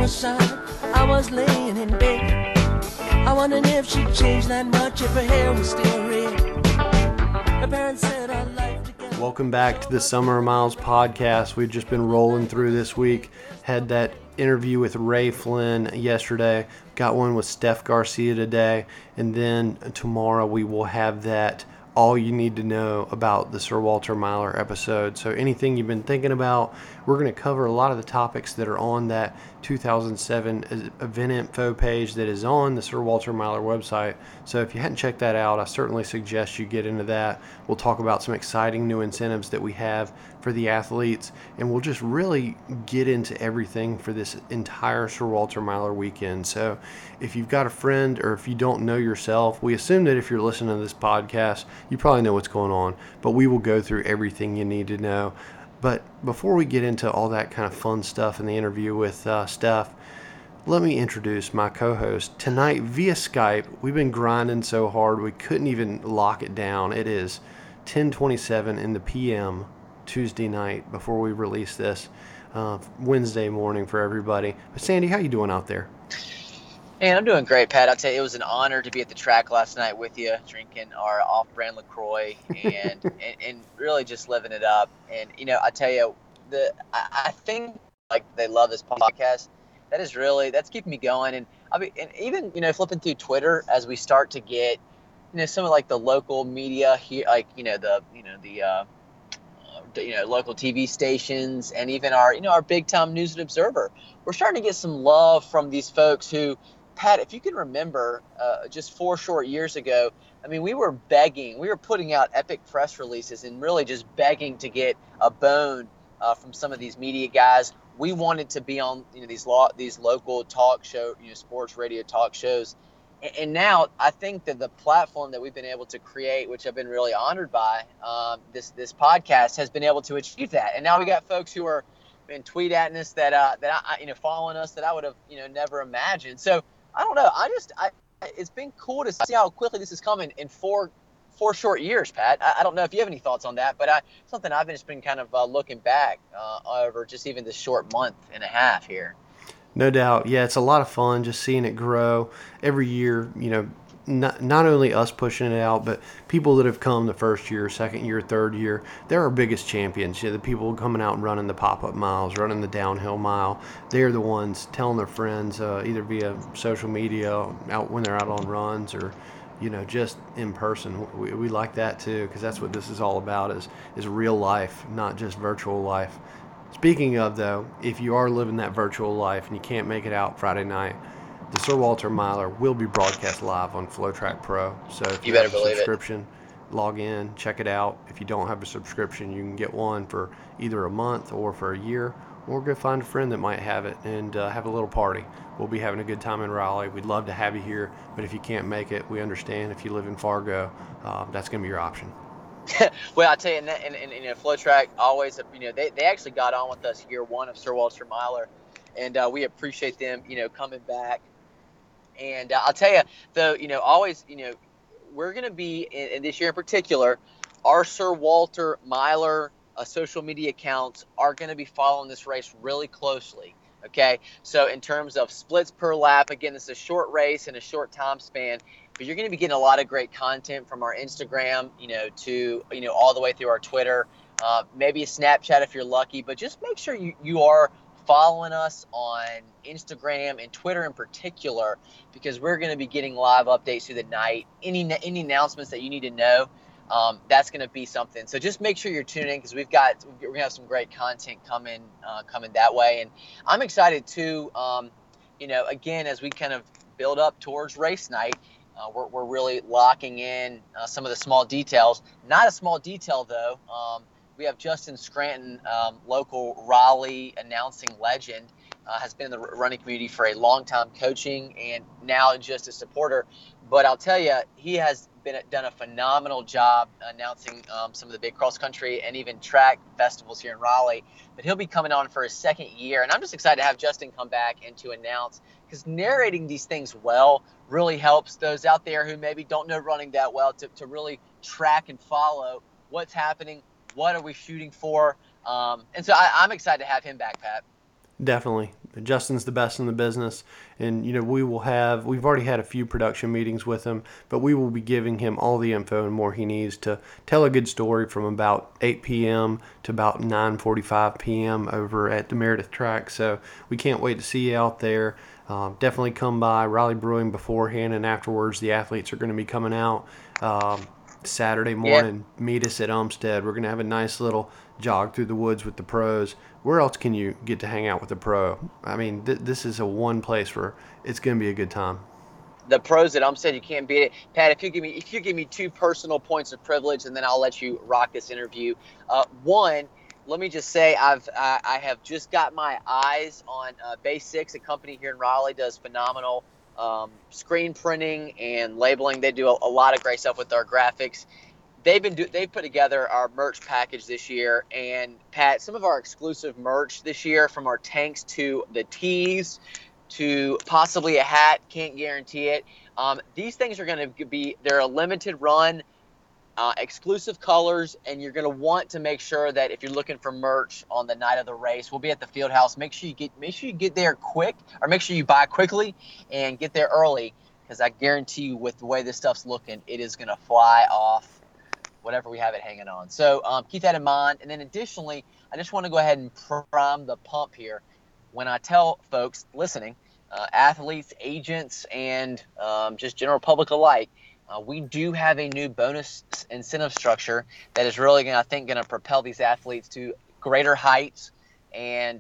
the side, I was laying in bed. I wondered if she'd changed that much, if her hair was still red. Her parents said our life together. Welcome back to the Summer of Miles podcast. We've just been rolling through this week. Had that interview with Ray Flynn yesterday. Got one with Steph Garcia today. And then tomorrow we will have that all you need to know about the Sir Walter Myler episode. So anything you've been thinking about, we're going to cover a lot of the topics that are on that 2007 event info page that is on the Sir Walter Myler website. So if you hadn't checked that out, I certainly suggest you get into that. We'll talk about some exciting new incentives that we have for the athletes, and we'll just really get into everything for this entire Sir Walter Myler weekend. So if you've got a friend or if you don't know yourself, we assume that if you're listening to this podcast, you probably know what's going on, but we will go through everything you need to know. But before we get into all that kind of fun stuff in the interview with Steph, let me introduce my co-host tonight via Skype. We've been grinding so hard we couldn't even lock it down. It is 10:27 in the PM Tuesday night before we release this Wednesday morning for everybody. But Sandy, how you doing out there? Man, I'm doing great, Pat. I'll tell you, it was an honor to be at the track last night with you, drinking our off-brand LaCroix and and really just living it up. And, you know, I tell you, I think, like, they love this podcast. That's keeping me going. And and even, you know, flipping through Twitter as we start to get, you know, some of, like, the local media here, like, the local TV stations and even our big-time News and Observer. We're starting to get some love from these folks who, Pat, if you can remember, just 4 short years ago, I mean, we were putting out epic press releases and really just begging to get a bone from some of these media guys. We wanted to be on, these local talk show, sports radio talk shows. And now I think that the platform that we've been able to create, which I've been really honored by, this podcast has been able to achieve that. And now we got folks who are been tweet at us that I following us that I would have never imagined. So I don't know. It's been cool to see how quickly this is coming in four short years, Pat. I don't know if you have any thoughts on that, but something I've just been kind of looking back over just even this short month and a half here. No doubt. Yeah, it's a lot of fun just seeing it grow every year, not only us pushing it out, but people that have come the first year, second year, third year, they're our biggest champions. The people coming out and running the pop-up miles, running the downhill mile, they're the ones telling their friends either via social media, out when they're out on runs, or just in person. We like that too, because that's what this is all about, is real life, not just virtual life. Speaking of, though, if you are living that virtual life and you can't make it out Friday night, the Sir Walter Myler will be broadcast live on FloTrack Pro. So if you have a subscription, log in, check it out. If you don't have a subscription, you can get one for either a month or for a year, or go find a friend that might have it and have a little party. We'll be having a good time in Raleigh. We'd love to have you here, but if you can't make it, we understand. If you live in Fargo, that's going to be your option. Well, I tell you, and FloTrack always, they actually got on with us year one of Sir Walter Myler, and we appreciate them, coming back. And I'll tell you, though, always, we're going to be, in this year in particular, our Sir Walter Myler social media accounts are going to be following this race really closely. Okay, so in terms of splits per lap, again, it's a short race and a short time span, but you're going to be getting a lot of great content from our Instagram, to all the way through our Twitter, maybe a Snapchat if you're lucky, but just make sure you are following us on Instagram and Twitter in particular, because we're going to be getting live updates through the night. Any announcements that you need to know, that's going to be something. So just make sure you're tuning in, because we're going to have some great content coming that way. And I'm excited too, again, as we kind of build up towards race night, we're really locking in some of the small details. Not a small detail, though. We have Justin Scranton, local Raleigh announcing legend, has been in the running community for a long time, coaching and now just a supporter. But I'll tell you, he has done a phenomenal job announcing some of the big cross country and even track festivals here in Raleigh. But he'll be coming on for his second year, and I'm just excited to have Justin come back and to announce, because narrating these things well really helps those out there who maybe don't know running that well to really track and follow what's happening. What are we shooting for? And so I'm excited to have him back, Pat. Definitely. Justin's the best in the business. And, we've already had a few production meetings with him, but we will be giving him all the info and more he needs to tell a good story from about 8 p.m. to about 9:45 p.m. over at the Meredith track. So we can't wait to see you out there. Definitely come by Raleigh Brewing beforehand and afterwards. The athletes are going to be coming out. Saturday morning, meet us at Umstead. We're going to have a nice little jog through the woods with the pros. Where else can you get to hang out with the pro? I mean, this is a one place where it's going to be a good time. The pros at Umstead, you can't beat it. Pat, if you give me 2 personal points of privilege, and then I'll let you rock this interview. One, let me just say I have just got my eyes on Base 6, a company here in Raleigh, does phenomenal screen printing and labeling. They do a lot of great stuff with our graphics. They've put together our merch package this year, and Pat, some of our exclusive merch this year, from our tanks to the tees to possibly a hat, can't guarantee it. These things are going to be, they're a limited run, exclusive colors, and you're going to want to make sure that if you're looking for merch on the night of the race, we'll be at the field house. Make sure you get there quick, or make sure you buy quickly and get there early, because I guarantee you, with the way this stuff's looking, it is going to fly off whatever we have it hanging on. So keep that in mind. And then additionally, I just want to go ahead and prime the pump here when I tell folks listening, athletes, agents, and just general public alike, we do have a new bonus incentive structure that is really going to propel these athletes to greater heights and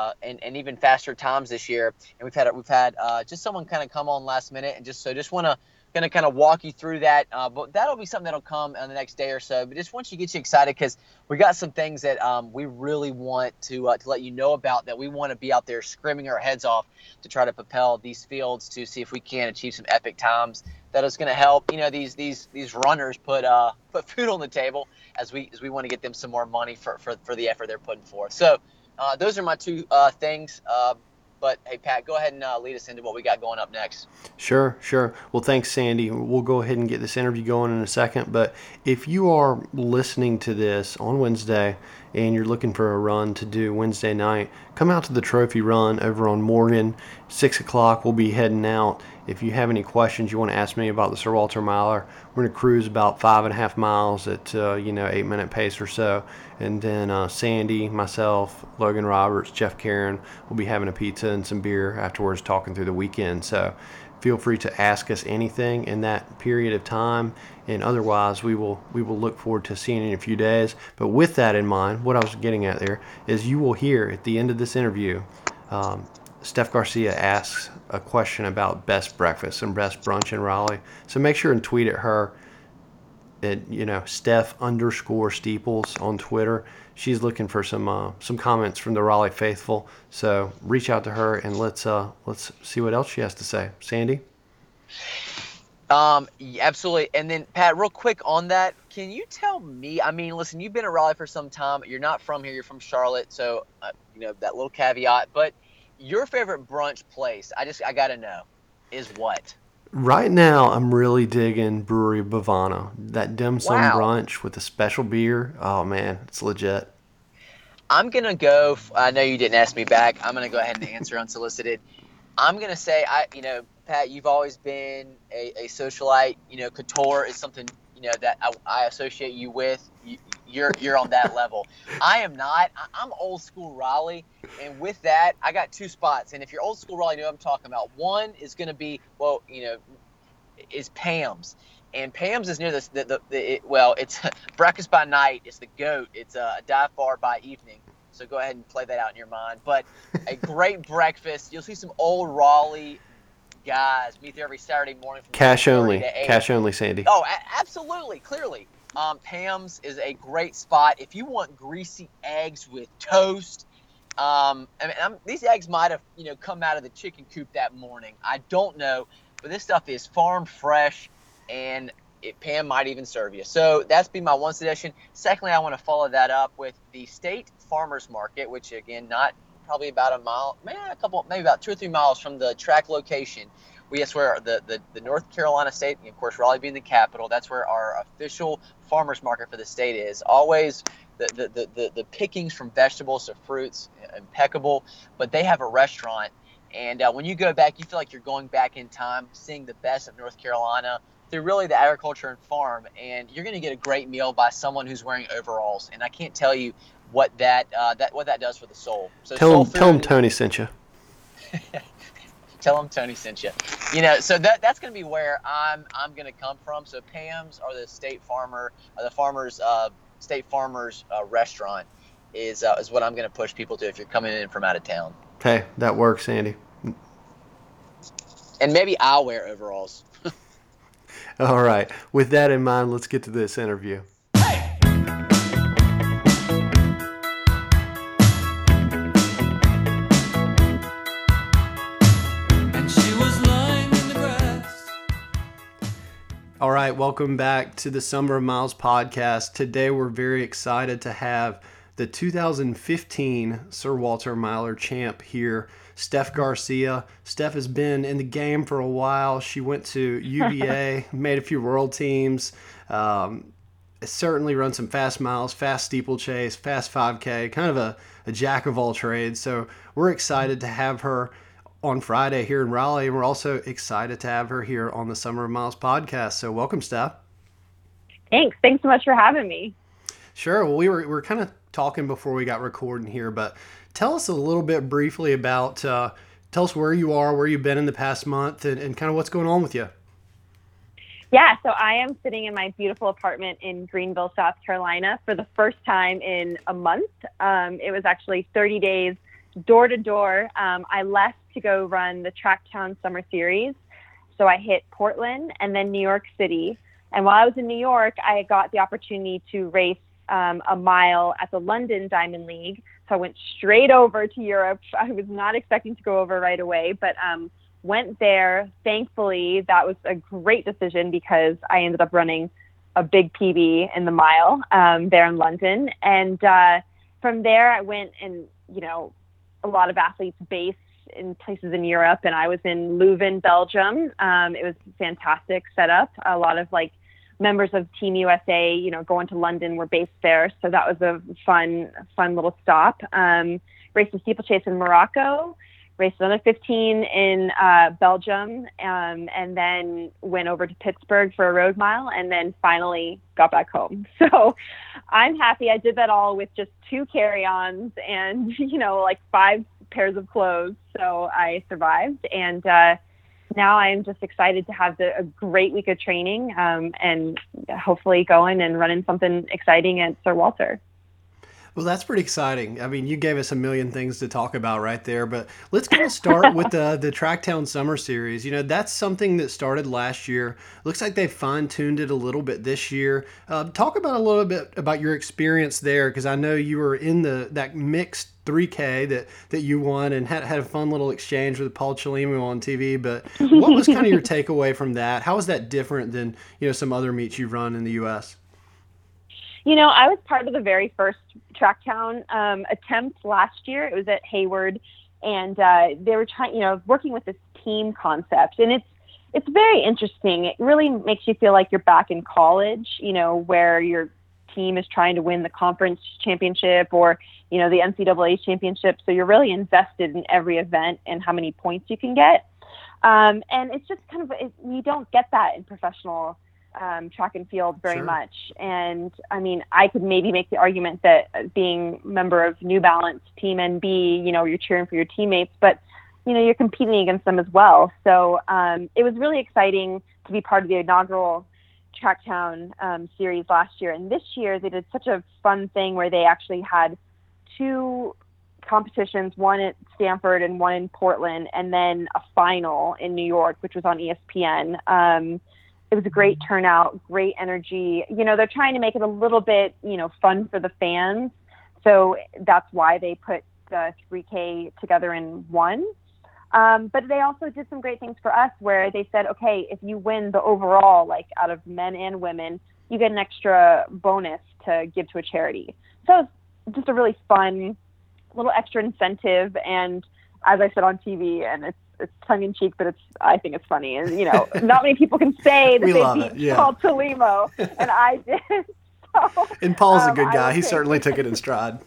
even faster times this year. And we've had just someone kind of come on last minute, and just want to kind of walk you through that. But that'll be something that'll come in the next day or so. But just want you to get you excited, because we got some things that we really want to let you know about, that we want to be out there screaming our heads off to try to propel these fields to see if we can achieve some epic times. That is going to help, these runners put food on the table as we want to get them some more money for the effort they're putting forth. So those are my 2 things. But, hey, Pat, go ahead and lead us into what we got going up next. Sure. Well, thanks, Sandy. We'll go ahead and get this interview going in a second. But if you are listening to this on Wednesday and you're looking for a run to do Wednesday night, come out to the Trophy Run over on Morgan. 6 o'clock, we'll be heading out. If you have any questions you want to ask me about the Sir Walter Miler, we're going to cruise about 5.5 miles at 8-minute pace or so. And then Sandy, myself, Logan Roberts, Jeff Karen will be having a pizza and some beer afterwards, talking through the weekend. So feel free to ask us anything in that period of time. And otherwise, we will look forward to seeing you in a few days. But with that in mind, what I was getting at there is you will hear at the end of this interview, Steph Garcia asks a question about best breakfast and best brunch in Raleigh. So make sure and tweet at her at Steph_Steeples on Twitter. She's looking for some comments from the Raleigh faithful. So reach out to her and let's see what else she has to say. Sandy? Absolutely. And then, Pat, real quick on that, can you tell me, I mean, listen, you've been at Raleigh for some time. You're not from here. You're from Charlotte. So, that little caveat. But your favorite brunch place, I got to know, is what? Right now, I'm really digging Brewery Bavana. That dim sum brunch with a special beer. Oh, man, it's legit. I'm going to go, I know you didn't ask me back. I'm going to go ahead and answer unsolicited. I'm going to say, Pat, you've always been a socialite. Couture is something, that I associate you with. You're on that level. I am not. I'm old school Raleigh, and with that, I got 2 spots. And if you're old school Raleigh, you know what I'm talking about. One is going to be, is Pam's, and Pam's is near it's breakfast by night. It's the GOAT. It's a dive bar by evening. So go ahead and play that out in your mind. But a great breakfast. You'll see some old Raleigh guys meet there every Saturday morning. From Cash only, Sandy. Oh, absolutely, clearly. Pam's is a great spot if you want greasy eggs with toast. These eggs might have come out of the chicken coop that morning. I don't know, but this stuff is farm fresh, and Pam might even serve you. So that's be my one suggestion. Secondly, I want to follow that up with the State Farmers Market, which again, not probably about a mile, maybe about 2 or 3 miles from the track location. That's where the North Carolina state, of course, Raleigh being the capital, that's where our official farmers market for the state is. Always the pickings from vegetables to fruits, impeccable. But they have a restaurant, and when you go back, you feel like you're going back in time, seeing the best of North Carolina through really the agriculture and farm. And you're going to get a great meal by someone who's wearing overalls. And I can't tell you what that does for the soul. So tell them Tony sent you. Tell them Tony sent you. So that's going to be where I'm going to come from. So Pam's or the State Farmers restaurant is what I'm going to push people to if you're coming in from out of town. Hey, that works, Andy. And maybe I'll wear overalls. All right. With that in mind, let's get to this interview. All right, welcome back to the Summer of Miles podcast. Today we're very excited to have the 2015 Sir Walter Miler champ here, Steph Garcia. Steph has been in the game for a while. She went to UVA, made a few world teams, certainly run some fast miles, fast steeplechase, fast 5K, kind of a jack of all trades. So we're excited to have her on Friday here in Raleigh, and we're also excited to have her here on the Summer of Miles podcast. So welcome, Steph. Thanks so much for having me. Sure. Well, we were kind of talking before we got recording here, but tell us a little bit briefly about tell us where you are, where you've been in the past month, and kind of what's going on with you. Yeah, so I am sitting in my beautiful apartment in Greenville, South Carolina for the first time in a month. It was actually 30 days door to door. I left to go run the Tracktown Summer Series. So I hit Portland and then New York City. And while I was in New York, I got the opportunity to race a mile at the London Diamond League. So I went straight over to Europe. I was not expecting to go over right away, but went there. Thankfully, that was a great decision because I ended up running a big PB in the mile there in London. And from there, I went and, a lot of athletes base in places in Europe, and I was in Leuven, Belgium. It was a fantastic setup. A lot of members of Team USA, going to London were based there. So that was a fun little stop. Raced a steeplechase in Morocco, raced another 15 in Belgium, and then went over to Pittsburgh for a road mile, and then finally got back home. So I'm happy I did that all with just 2 carry-ons and, 5 pairs of clothes. So I survived, and now I'm just excited to have a great week of training and hopefully going and running something exciting at Sir Walter. Well, that's pretty exciting. I mean, you gave us a million things to talk about right there, but let's kind of start with the Tracktown Summer Series. That's something that started last year. Looks like they fine-tuned it a little bit this year. Talk about a little bit about your experience there, because I know you were in that mixed 3K that you won and had a fun little exchange with Paul Chelimo on TV. But what was kind of your takeaway from that? How is that different than some other meets you've run in the U.S.? I was part of the very first Tracktown attempt last year. It was at Hayward, and they were working with this team concept, and it's very interesting. It really makes you feel like you're back in college, where your team is trying to win the conference championship or the NCAA championship. So you're really invested in every event and how many points you can get. And it's just you don't get that in professional track and field very much. And I mean, I could maybe make the argument that being a member of New Balance Team NB, you're cheering for your teammates, but you're competing against them as well. So it was really exciting to be part of the inaugural Tracktown series last year. And this year they did such a fun thing where they actually had 2 competitions, one at Stanford and one in Portland, and then a final in New York, which was on ESPN. It was a great turnout, great energy. They're trying to make it a little bit, fun for the fans. So that's why they put the 3K together in one. But they also did some great things for us where they said, okay, if you win the overall, out of men and women, you get an extra bonus to give to a charity. So it's just a really fun little extra incentive. And as I said on TV, and it's tongue in cheek, but I think it's funny. And, not many people can say that they beat Paul Talimo, and I did. So, and Paul's a good guy. He certainly took it in stride.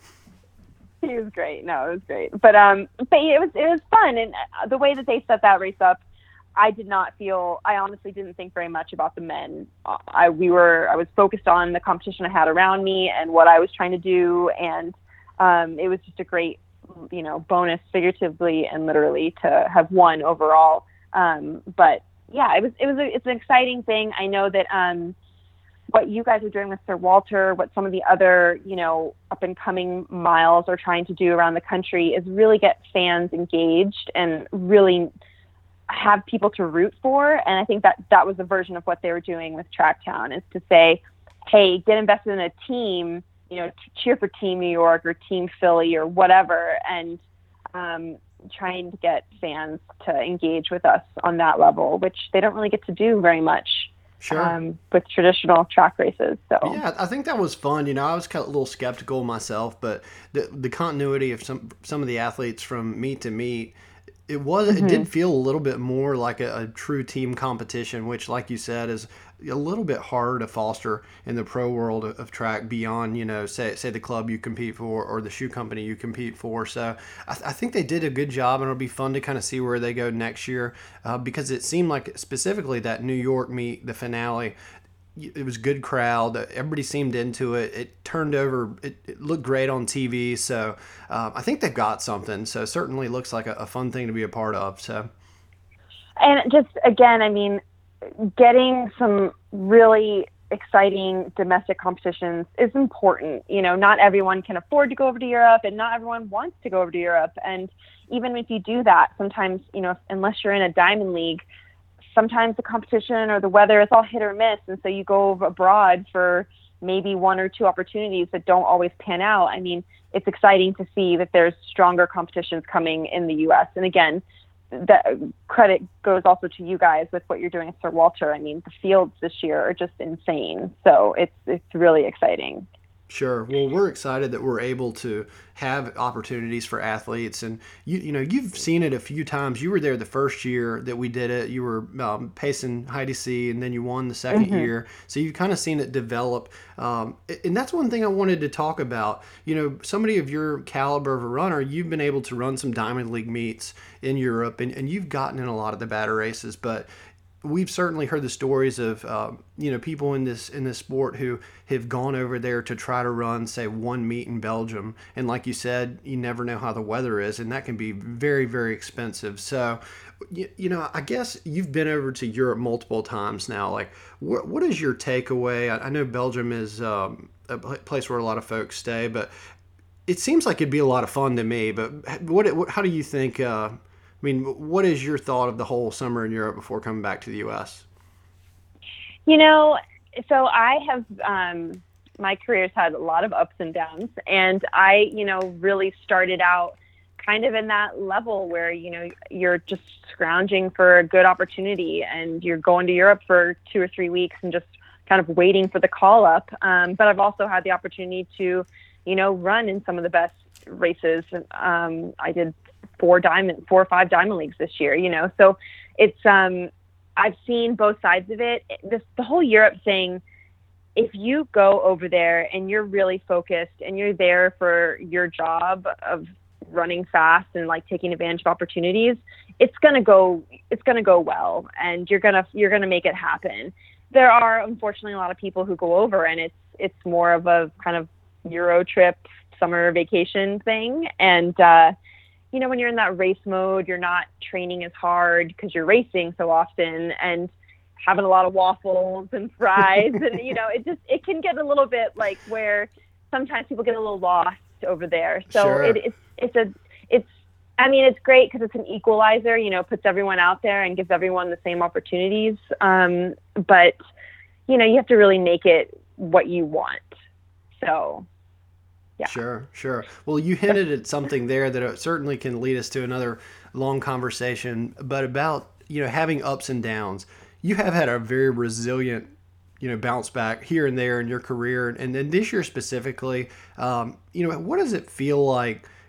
He was great. No, it was great. But it was fun. And the way that they set that race up, I honestly didn't think very much about the men. I was focused on the competition I had around me and what I was trying to do. And it was just a great, bonus figuratively and literally to have won overall. But yeah, it's an exciting thing. I know that, what you guys are doing with Sir Walter, what some of the other, up and coming miles are trying to do around the country is really get fans engaged and really have people to root for. And I think that was a version of what they were doing with Tracktown, is to say, hey, get invested in a team, cheer for Team New York or Team Philly or whatever. And, trying to get fans to engage with us on that level, which they don't really get to do very much. Sure. With traditional track races. So yeah, I think that was fun. I was kind of a little skeptical myself, but the continuity of some of the athletes from meet to meet, it did feel a little bit more like a true team competition, which, like you said, is a little bit harder to foster in the pro world of track beyond, say the club you compete for or the shoe company you compete for. So I think they did a good job, and it'll be fun to kind of see where they go next year, because it seemed like specifically that New York meet, the finale, it was a good crowd. Everybody seemed into it. It turned over. It looked great on TV. So I think they've got something. So certainly looks like a fun thing to be a part of. So, and just again, getting some really exciting domestic competitions is important. Not everyone can afford to go over to Europe, and not everyone wants to go over to Europe. And even if you do that, sometimes, unless you're in a diamond league, sometimes the competition or the weather is all hit or miss. And so you go abroad for maybe one or two opportunities that don't always pan out. It's exciting to see that there's stronger competitions coming in the U.S. And again, that credit goes also to you guys with what you're doing at Sir Walter. The fields this year are just insane. So it's really exciting. Sure. Well, we're excited that we're able to have opportunities for athletes, and you've seen it a few times. You were there the first year that we did it. You were pacing Heidi C, and then you won the second year. So you've kind of seen it develop, and that's one thing I wanted to talk about. Somebody of your caliber of a runner, you've been able to run some Diamond League meets in Europe, and you've gotten in a lot of the better races, but we've certainly heard the stories of people in this sport who have gone over there to try to run, say, one meet in Belgium, and like you said, you never know how the weather is, and that can be very, very expensive. So I guess you've been over to Europe multiple times now. Like, what is your takeaway? I know Belgium is a place where a lot of folks stay, but it seems like it'd be a lot of fun to me. But how do you think? What is your thought of the whole summer in Europe before coming back to the U.S.? So I have, my career's had a lot of ups and downs, and I, really started out kind of in that level where, you're just scrounging for a good opportunity, and you're going to Europe for 2 or 3 weeks and just kind of waiting for the call up. But I've also had the opportunity to, run in some of the best races. I did 4 or 5 diamond leagues this year, so it's, I've seen both sides of it. The whole Europe thing, if you go over there and you're really focused and you're there for your job of running fast and like taking advantage of opportunities, it's going to go well, and you're going to make it happen. There are unfortunately a lot of people who go over and it's more of a kind of Euro trip, summer vacation thing. And, when you're in that race mode, you're not training as hard because you're racing so often and having a lot of waffles and fries. And, it can get a little bit like where sometimes people get a little lost over there. So sure. It's great because it's an equalizer, puts everyone out there and gives everyone the same opportunities. But, you have to really make it what you want. So. Yeah. Sure. Well, you hinted at something there that certainly can lead us to another long conversation, but about, having ups and downs. You have had a very resilient, bounce back here and there in your career. And then this year specifically, what does it feel like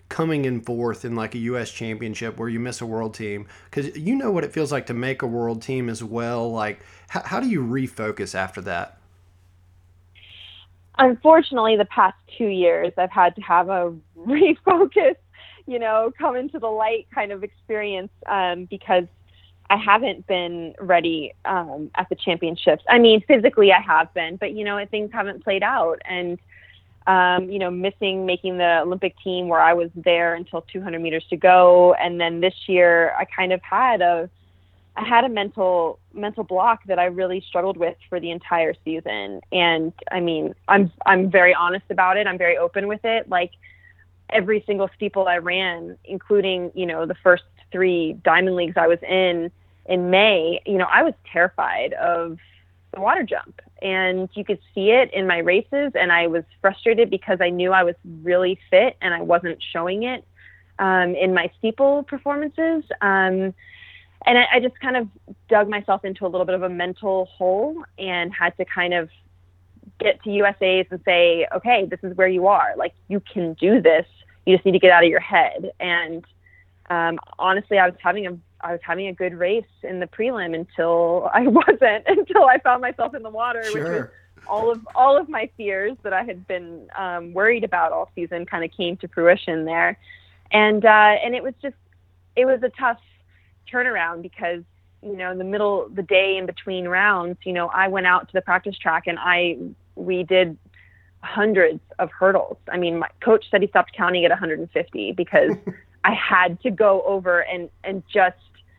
coming in fourth in like a U.S. championship where you miss a world team? Because you know what it feels like to make a world team as well. Like, how do you refocus after that? Unfortunately, the past 2 years, I've had to have a refocus, come into the light kind of experience because I haven't been ready at the championships. I mean, physically I have been, but, things haven't played out. And, missing making the Olympic team where I was there until 200 meters to go. And then this year I kind of had a mental block that I really struggled with for the entire season. And I mean, I'm very honest about it. I'm very open with it. Like every single steeple I ran, including, the first 3 Diamond Leagues I was in May, I was terrified of the water jump, and you could see it in my races. And I was frustrated because I knew I was really fit and I wasn't showing it in my steeple performances. And I just kind of dug myself into a little bit of a mental hole and had to kind of get to USA's and say, okay, this is where you are. Like, you can do this. You just need to get out of your head. And honestly, I was having a good race in the prelim until I found myself in the water, Sure. which was all of my fears that I had been worried about all season kind of came to fruition there. And it was a tough turnaround because, in the day in between rounds, I went out to the practice track and we did hundreds of hurdles. I mean, my coach said he stopped counting at 150 because I had to go over and just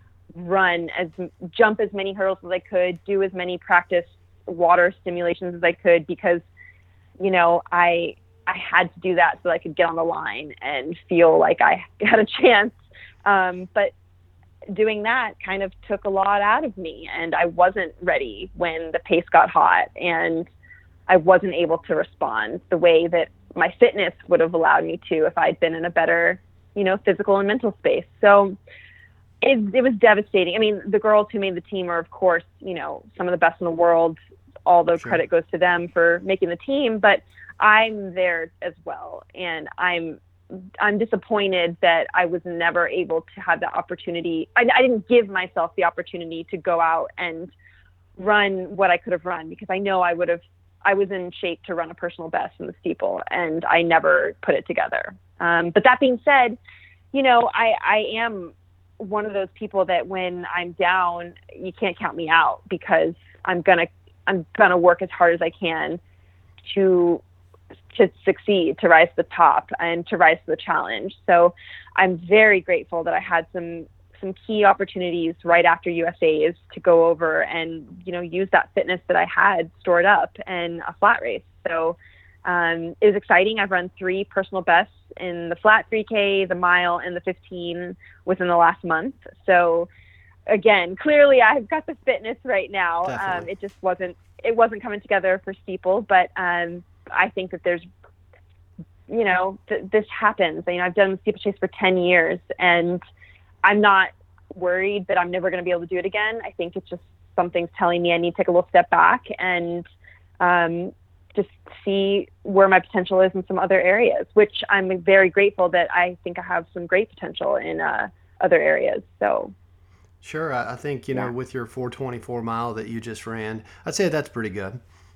jump as many hurdles as I could, do as many practice water stimulations as I could, because, I had to do that so I could get on the line and feel like I had a chance. But doing that kind of took a lot out of me, and I wasn't ready when the pace got hot, and I wasn't able to respond the way that my fitness would have allowed me to if I'd been in a better, physical and mental space. So it was devastating. I mean, the girls who made the team are, of course, some of the best in the world. All the credit goes to them for making the team, but I'm there as well. And I'm disappointed that I was never able to have the opportunity. I didn't give myself the opportunity to go out and run what I could have run, because I know I was in shape to run a personal best in the steeple, and I never put it together. But that being said, I am one of those people that when I'm down, you can't count me out, because I'm gonna work as hard as I can to succeed, to rise to the top and to rise to the challenge. So I'm very grateful that I had some key opportunities right after USA's to go over and, use that fitness that I had stored up in a flat race. So it was exciting. I've run 3 personal bests in the flat 3K, the mile, and the 15 within the last month. So again, clearly I've got the fitness right now. It just wasn't coming together for steeple, but I think that there's, this happens. I've done the steeplechase for 10 years, and I'm not worried that I'm never going to be able to do it again. I think it's just something's telling me I need to take a little step back and just see where my potential is in some other areas, which I'm very grateful that I think I have some great potential in other areas. So. Sure. I think, with your 4:24 mile that you just ran, I'd say that's pretty good.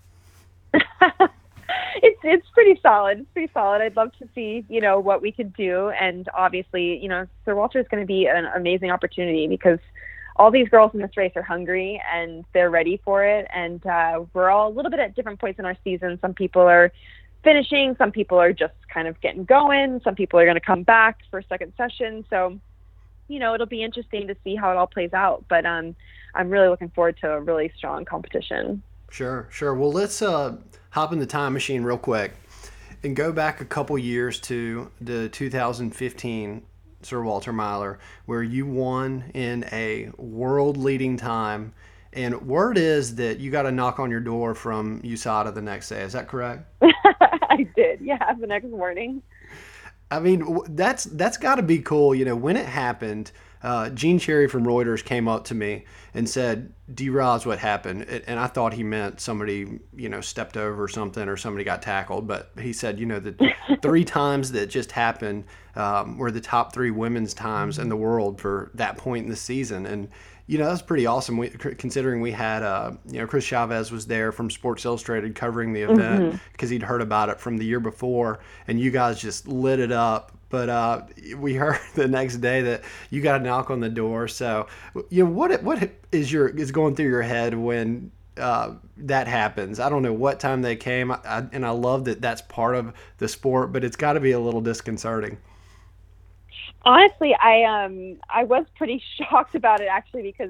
It's pretty solid. It's pretty solid. I'd love to see, what we could do. And obviously, Sir Walter is going to be an amazing opportunity, because all these girls in this race are hungry and they're ready for it. And we're all a little bit at different points in our season. Some people are finishing. Some people are just kind of getting going. Some people are going to come back for a second session. So, it'll be interesting to see how it all plays out. But I'm really looking forward to a really strong competition. Sure. Well, let's hop in the time machine real quick and go back a couple years to the 2015 Sir Walter Miler, where you won in a world-leading time. And word is that you got a knock on your door from USADA the next day. Is that correct? I did, yeah, the next morning. I mean, that's got to be cool. When it happened, Gene Cherry from Reuters came up to me and said, "Do you realize what happened?" And I thought he meant somebody, stepped over something or somebody got tackled. But he said, the 3 times that just happened were the top 3 women's times in the world for that point in the season. And, that's pretty awesome. Considering we had, Chris Chavez was there from Sports Illustrated covering the event because he'd heard about it from the year before, and you guys just lit it up. But we heard the next day that you got a knock on the door. So, what is going through your head when that happens? I don't know what time they came, and I love that that's part of the sport, but it's got to be a little disconcerting. Honestly, I was pretty shocked about it actually because,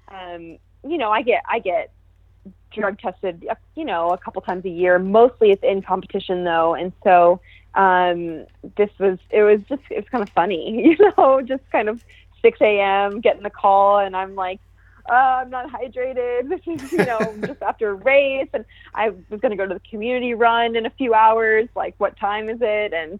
I get drug tested, a couple times a year. Mostly it's in competition though, and so it was kind of funny, just kind of 6 a.m. getting the call, and I'm like, I'm not hydrated. This is, just after a race, and I was going to go to the community run in a few hours. Like, what time is it? And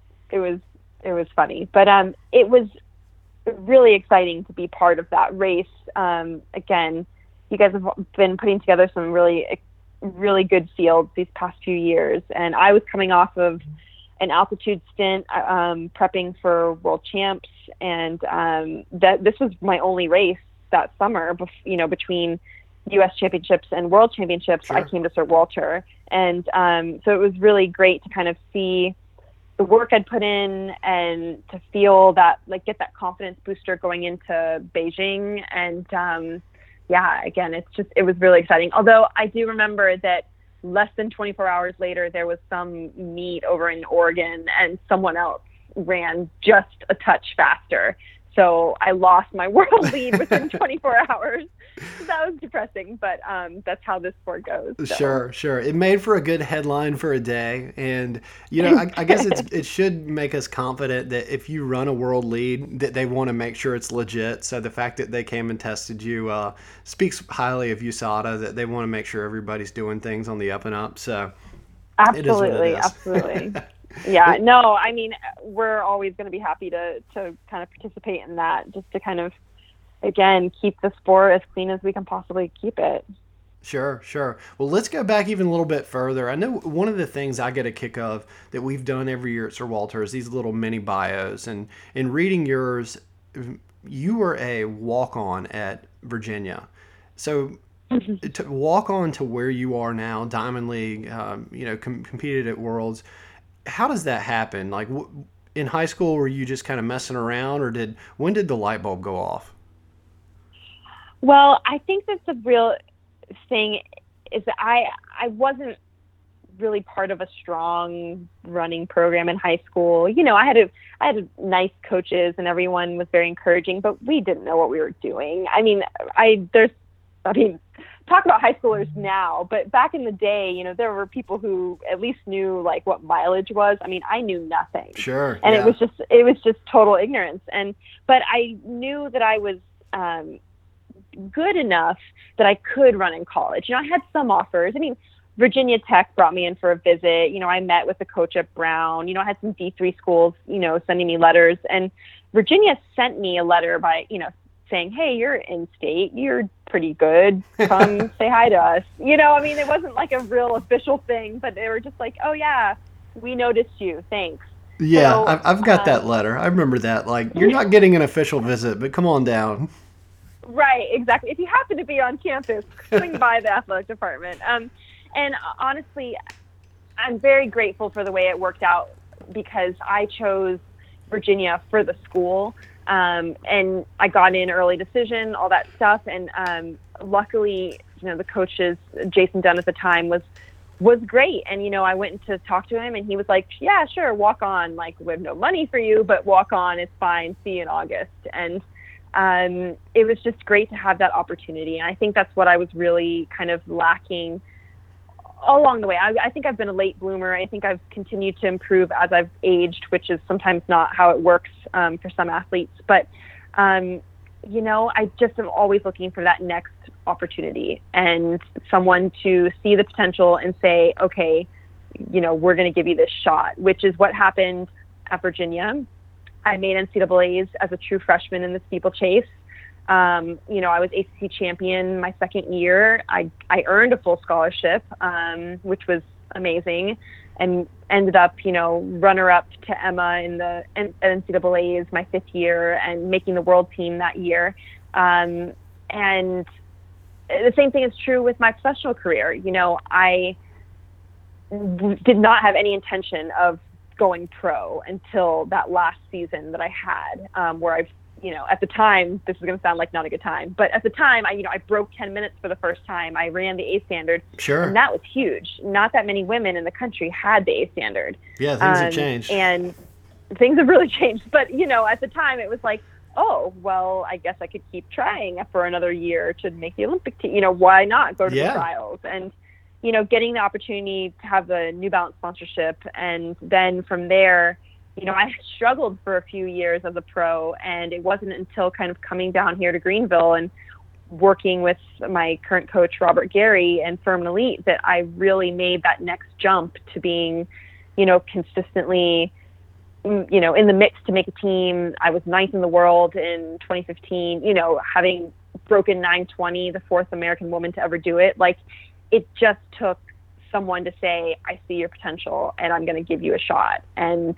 it was funny, but it was really exciting to be part of that race. Again, you guys have been putting together some really, really good fields these past few years, and I was coming off of an altitude stint, prepping for World Champs, and this was my only race that summer. Between U.S. Championships and World Championships, sure. I came to Sir Walter, and so it was really great to kind of see the work I'd put in and to feel that, like, get that confidence booster going into Beijing. And again, it was really exciting. Although I do remember that less than 24 hours later, there was some meet over in Oregon and someone else ran just a touch faster. So I lost my world lead within 24 hours. That was depressing, but that's how this sport goes. So. Sure. It made for a good headline for a day. And, I guess it should make us confident that if you run a world lead, that they want to make sure it's legit. So the fact that they came and tested you speaks highly of USADA, that they want to make sure everybody's doing things on the up and up. So absolutely. Yeah, no, I mean, we're always going to be happy to kind of participate in that, just to kind of, again, keep the sport as clean as we can possibly keep it. Sure. Well, let's go back even a little bit further. I know one of the things I get a kick of that we've done every year at Sir Walter is these little mini bios. And in reading yours, you were a walk-on at Virginia. So to walk on to where you are now, Diamond League, competed at Worlds, how does that happen? Like, in high school, were you just kind of messing around, or when did the light bulb go off? Well, I think that the real thing is that I wasn't really part of a strong running program in high school. I had nice coaches and everyone was very encouraging, but we didn't know what we were doing. Talk about high schoolers now, but back in the day, there were people who at least knew like what mileage was. I mean, I knew nothing. Sure. And it was just total ignorance. But I knew that I was good enough that I could run in college. I had some offers. I mean, Virginia Tech brought me in for a visit. I met with the coach at Brown. I had some D3 schools, sending me letters, and Virginia sent me a letter by, saying, hey, you're in state, you're pretty good, come say hi to us. It wasn't like a real official thing, but they were just like, oh yeah, we noticed you, thanks. Yeah, so, I've got that letter. I remember that. Like, you're not getting an official visit, but come on down. Right, exactly. If you happen to be on campus, swing by the athletic department. And honestly, I'm very grateful for the way it worked out, because I chose Virginia for the school. And I got in early decision, all that stuff. And luckily, the coaches, Jason Dunn at the time, was great. And, I went to talk to him, and he was like, yeah, sure, walk on. Like, we have no money for you, but walk on. It's fine. See you in August. And it was just great to have that opportunity. And I think that's what I was really kind of lacking all along the way. I think I've been a late bloomer. I think I've continued to improve as I've aged, which is sometimes not how it works for some athletes. But, I just am always looking for that next opportunity and someone to see the potential and say, okay, we're going to give you this shot, which is what happened at Virginia. I made NCAAs as a true freshman in the steeplechase. I was ACC champion my second year. I earned a full scholarship, which was amazing, and ended up, runner-up to Emma in the NCAAs my fifth year and making the world team that year. And the same thing is true with my professional career. I did not have any intention of going pro until that last season that I had, where I've, at the time, this is going to sound like not a good time, but at the time, I broke 10 minutes for the first time. I ran the A standard. Sure. And that was huge. Not that many women in the country had the A standard. Yeah, things have changed. And things have really changed. But, at the time, it was like, oh, well, I guess I could keep trying for another year to make the Olympic team. Why not go to the trials? And, getting the opportunity to have the New Balance sponsorship. And then from there, I struggled for a few years as a pro, and it wasn't until kind of coming down here to Greenville and working with my current coach, Robert Gary, and Firm Elite, that I really made that next jump to being, consistently, in the mix to make a team. I was ninth in the world in 2015, having broken 920, the fourth American woman to ever do it. Like, it just took someone to say, I see your potential and I'm going to give you a shot. And,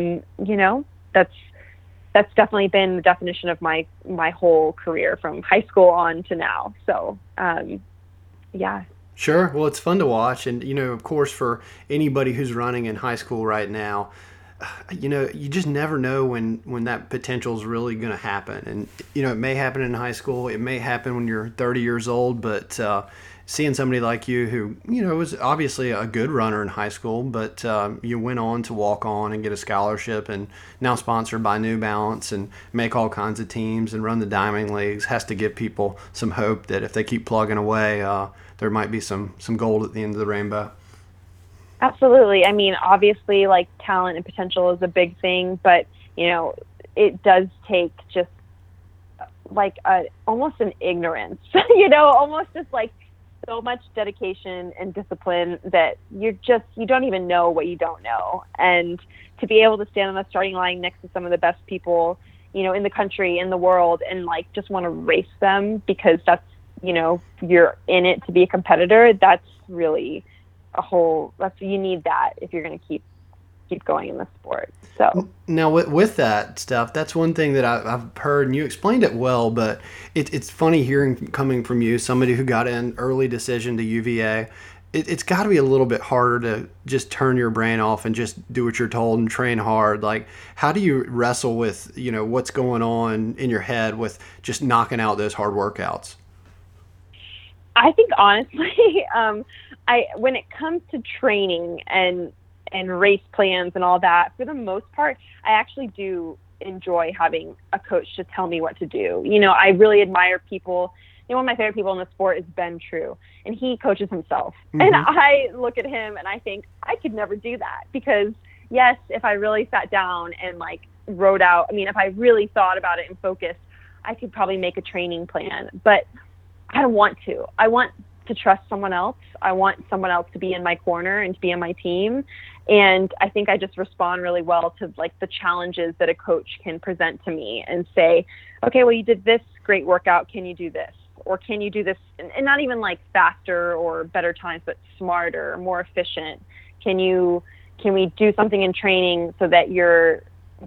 that's definitely been the definition of my whole career from high school on to now. So, yeah. Sure. Well, it's fun to watch. And, of course, for anybody who's running in high school right now, you just never know when that potential is really going to happen. And, it may happen in high school. It may happen when you're 30 years old, but, seeing somebody like you who, was obviously a good runner in high school, but you went on to walk on and get a scholarship and now sponsored by New Balance and make all kinds of teams and run the Diamond Leagues, has to give people some hope that if they keep plugging away, there might be some gold at the end of the rainbow. Absolutely. I mean, obviously, like, talent and potential is a big thing, but, it does take just like almost an ignorance, almost just like so much dedication and discipline that you don't even know what you don't know. And to be able to stand on the starting line next to some of the best people, in the country, in the world, and like just want to race them because that's, you're in it to be a competitor, that's really you need that if you're going to keep going in the sport. So now with that stuff, that's one thing that I've heard, and you explained it well, but it's funny coming from you, somebody who got an early decision to UVA. It's got to be a little bit harder to just turn your brain off and just do what you're told and train hard. Like, how do you wrestle with, what's going on in your head with just knocking out those hard workouts? I think honestly, when it comes to training and race plans and all that, for the most part, I actually do enjoy having a coach to tell me what to do. I really admire people. One of my favorite people in the sport is Ben True, and he coaches himself. Mm-hmm. And I look at him and I think I could never do that because, yes, if I really sat down and like wrote out, if I really thought about it and focused, I could probably make a training plan, but I don't want to. I want to trust someone else. I want someone else to be in my corner and to be on my team. And I think I just respond really well to like the challenges that a coach can present to me and say, okay, well, you did this great workout. Can you do this? Or can you do this? And not even like faster or better times, but smarter, more efficient. Can we do something in training so that you're,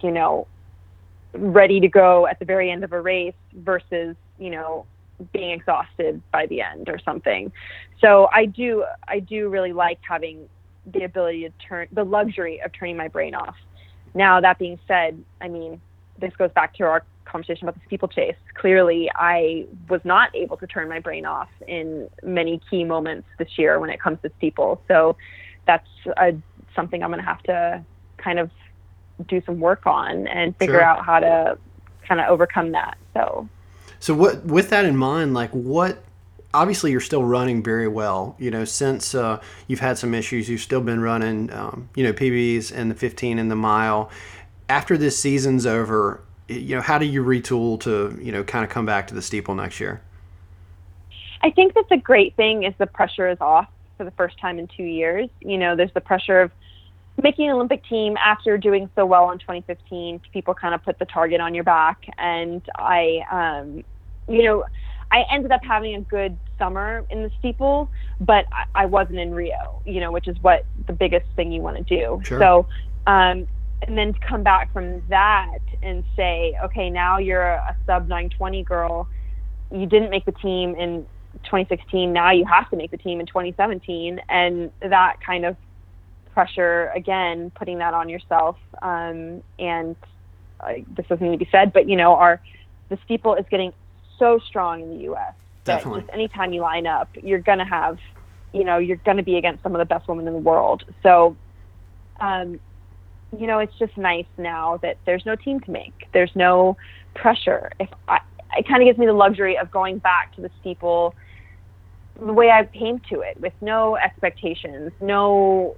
ready to go at the very end of a race versus, being exhausted by the end or something. So I do really like having the ability to the luxury of turning my brain off. Now, that being said, this goes back to our conversation about the steeplechase. Clearly, I was not able to turn my brain off in many key moments this year when it comes to steeple. So that's something I'm going to have to kind of do some work on and figure out how to kind of overcome that. So with that in mind, obviously you're still running very well, since you've had some issues, you've still been running, PBs and the 15 and the mile. After this season's over, how do you retool to, kind of come back to the steeple next year? I think that the great thing is the pressure is off for the first time in 2 years. There's the pressure of making an Olympic team after doing so well in 2015, people kind of put the target on your back. And I ended up having a good summer in the steeple, but I wasn't in Rio, which is what the biggest thing you want to do. Sure. So, and then to come back from that and say, okay, now you're a sub 920 girl. You didn't make the team in 2016. Now you have to make the team in 2017. And that kind of pressure, again, putting that on yourself. And this doesn't need to be said, but the steeple is getting so strong in the U.S. that Definitely. just anytime you line up, you're going to have, you're going to be against some of the best women in the world. So, it's just nice now that there's no team to make. There's no pressure. It kind of gives me the luxury of going back to the steeple the way I came to it, with no expectations, no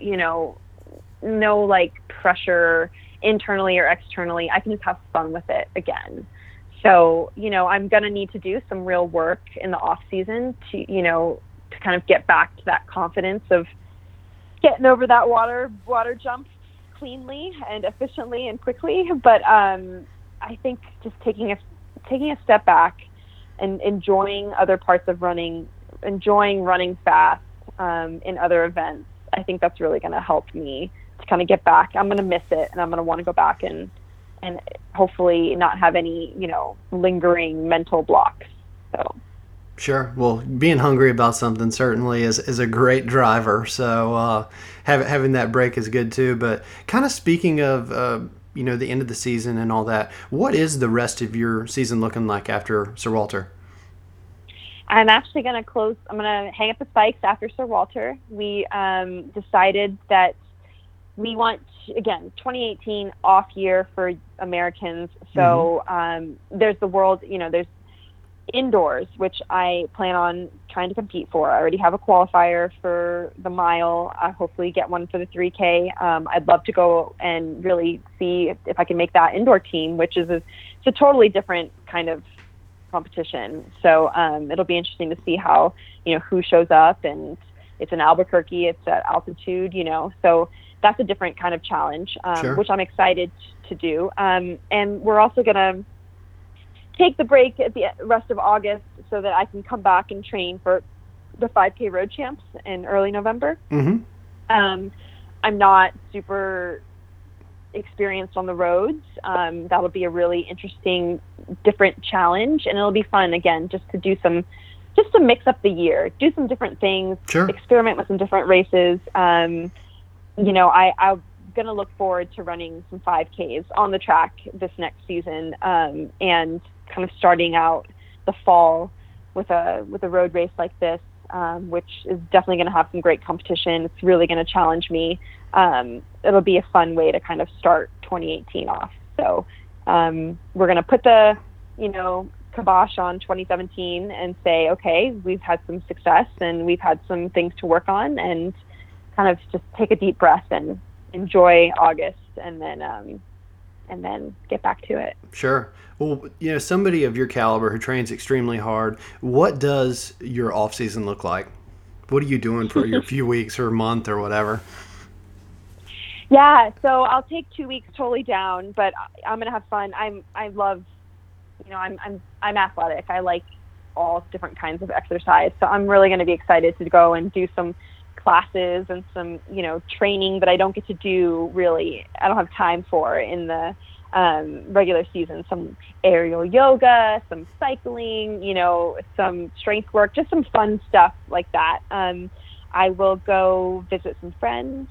like pressure internally or externally. I can just have fun with it again. So, I'm going to need to do some real work in the off season to kind of get back to that confidence of getting over that water jump cleanly and efficiently and quickly. But I think just taking a step back and enjoying other parts of running, enjoying running fast in other events, I think that's really going to help me to kind of get back. I'm going to miss it, and I'm going to want to go back and hopefully not have any, lingering mental blocks. So. Sure. Well, being hungry about something certainly is a great driver. So having that break is good too. But kind of speaking of, the end of the season and all that, what is the rest of your season looking like after Sir Walter? I'm actually going to I'm going to hang up the spikes after Sir Walter. We decided that we want, again, 2018 off year for Americans. So there's the world, there's indoors, which I plan on trying to compete for. I already have a qualifier for the mile. I hopefully get one for the 3K. I'd love to go and really see if I can make that indoor team, which is it's a totally different kind of competition. So it'll be interesting to see how, who shows up. And it's in Albuquerque, it's at altitude, so that's a different kind of challenge, Sure. which I'm excited to do. And we're also going to take the break at the rest of August so that I can come back and train for the 5K Road Champs in early November. Mm-hmm. I'm not super experienced on the roads. That'll be a really interesting, different challenge, and it'll be fun, again, just to mix up the year, do some different things, Sure. experiment with some different races. I'm going to look forward to running some 5Ks on the track this next season, and kind of starting out the fall with a road race like this, which is definitely going to have some great competition. It's really going to challenge me. It'll be a fun way to kind of start 2018 off. So we're going to put the, kibosh on 2017 and say, okay, we've had some success and we've had some things to work on, and kind of just take a deep breath and enjoy August, and then get back to it. Sure. Well, somebody of your caliber who trains extremely hard, what does your off season look like? What are you doing for your few weeks or month or whatever? Yeah, so I'll take 2 weeks totally down, but I'm gonna have fun. I love, I'm athletic. I like all different kinds of exercise, so I'm really gonna be excited to go and do some classes and some training that I don't get to do, really. I don't have time for in the regular season. Some aerial yoga, some cycling, some strength work, just some fun stuff like that. I will go visit some friends,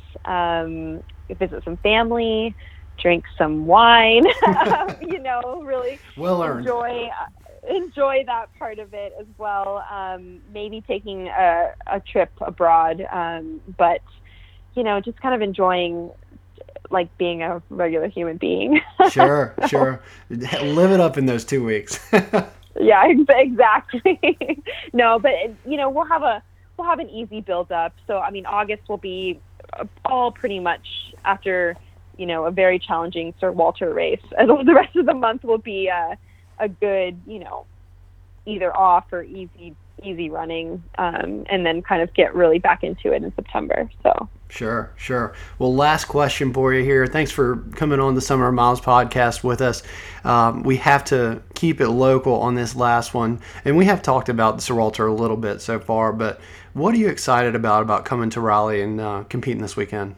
visit some family, drink some wine, really Well earned. enjoy that part of it as well. Maybe taking a trip abroad, but just kind of enjoying like being a regular human being. Sure. Live it up in those 2 weeks. Yeah, exactly. No, but we'll have an easy build up. So I mean, August will be all pretty much after a very challenging Sir Walter race. And the rest of the month will be a good, either off or easy easy running, and then kind of get really back into it in September. So. Sure. Well, last question for you here. Thanks for coming on the Summer of Miles podcast with us. We have to keep it local on this last one, and we have talked about the Sir Walter a little bit so far, but what are you excited about coming to Raleigh and competing this weekend?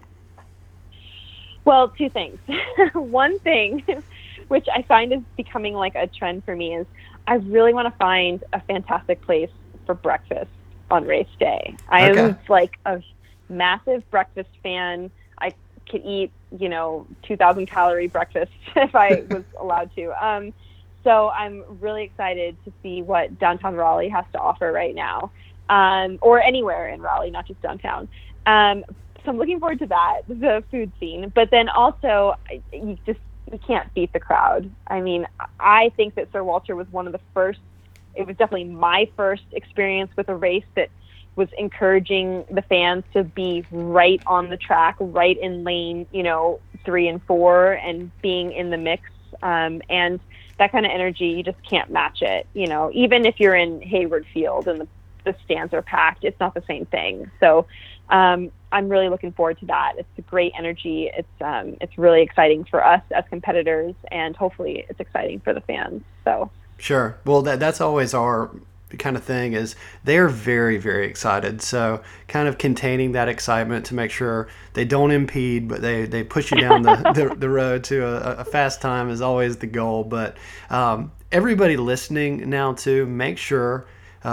Well, two things. One thing, which I find is becoming like a trend for me, is I really want to find a fantastic place for breakfast on race day. I am like a massive breakfast fan. I could eat, 2,000 calorie breakfast if I was allowed to. So I'm really excited to see what downtown Raleigh has to offer right now, or anywhere in Raleigh, not just downtown. So I'm looking forward to that, the food scene. But then also, you can't beat the crowd. I mean, I think that Sir Walter was one of the first, it was definitely my first experience with a race that was encouraging the fans to be right on the track, right in lane, 3 and 4, and being in the mix. And that kind of energy, you just can't match it. Even if you're in Hayward Field and the stands are packed, it's not the same thing. So I'm really looking forward to that. It's a great energy. It's really exciting for us as competitors, and hopefully it's exciting for the fans. So sure. Well, that's always our kind of thing, is they're very, very excited. So kind of containing that excitement to make sure they don't impede, but they push you down the road to a fast time is always the goal. But everybody listening now too, make sure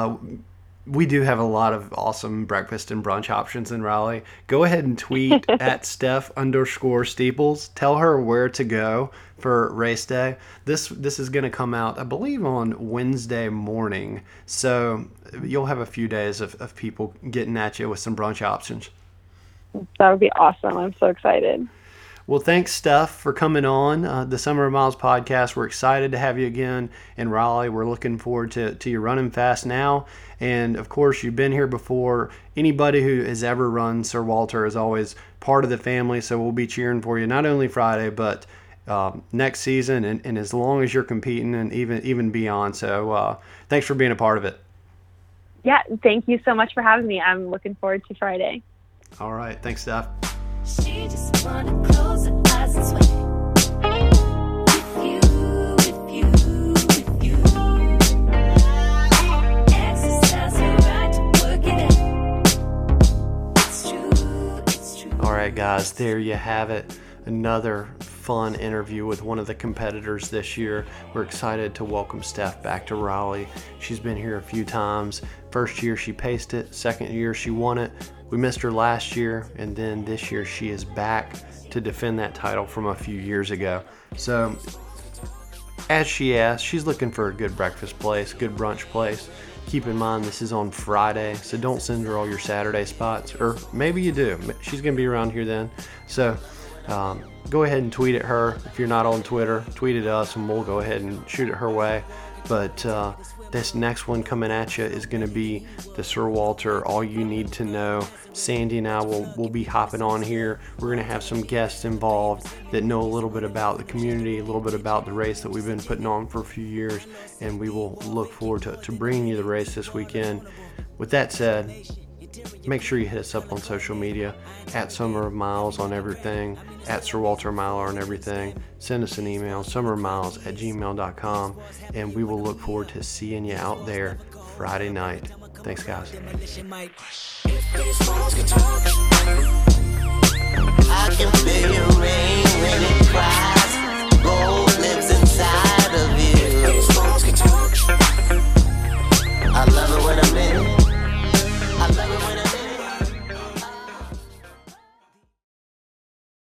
we do have a lot of awesome breakfast and brunch options in Raleigh. Go ahead and tweet at Steph_Steeples. Tell her where to go for race day. This is going to come out, I believe, on Wednesday morning. So you'll have a few days of people getting at you with some brunch options. That would be awesome. I'm so excited. Well, thanks, Steph, for coming on the Summer of Miles podcast. We're excited to have you again in Raleigh. We're looking forward to you running fast now. And, of course, you've been here before. Anybody who has ever run Sir Walter is always part of the family, so we'll be cheering for you not only Friday but next season and as long as you're competing and even beyond. So thanks for being a part of it. Yeah, thank you so much for having me. I'm looking forward to Friday. All right. Thanks, Steph. She just wanna close her eyes and sway. With you. Exercise her right to work it. It's true. All right, guys, there you have it. Another fun interview with one of the competitors this year. We're excited to welcome Steph back to Raleigh. She's been here a few times. First year she paced it. Second year she won it. We missed her last year, and then this year she is back to defend that title from a few years ago. So, as she asked, she's looking for a good breakfast place, good brunch place. Keep in mind this is on Friday, so don't send her all your Saturday spots, or maybe you do. She's going to be around here then. So, go ahead and tweet at her. If you're not on Twitter, tweet at us, and we'll go ahead and shoot it her way. But this next one coming at you is going to be the Sir Walter All You Need to Know. Sandy and I will be hopping on here. We're going to have some guests involved that know a little bit about the community, a little bit about the race that we've been putting on for a few years, and we will look forward to bringing you the race this weekend. With that said, make sure you hit us up on social media, at Summer of Miles on everything, at Sir Walter Miler on everything. Send us an email, summermiles@gmail.com, and we will look forward to seeing you out there Friday night. Thanks, guys. I can feel your rain when it cries.